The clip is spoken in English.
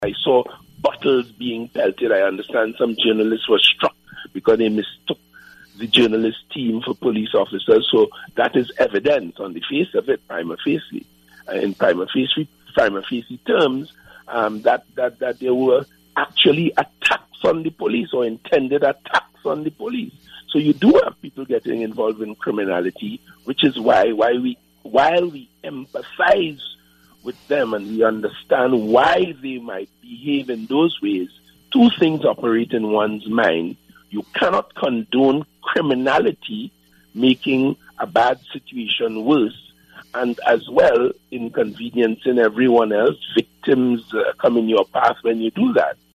I saw bottles being pelted. I understand some journalists were struck because they mistook the journalist team for police officers. So that is evidence on the face of it, prima facie. In prima facie terms, that there were actually attacks on the police or intended attacks on the police. So you do have people getting involved in criminality, which is while we empathize with them and we understand why they might behave in those ways, two things operate in one's mind. You cannot condone criminality making a bad situation worse, and as well inconveniencing everyone else. Victims come in your path when you do that.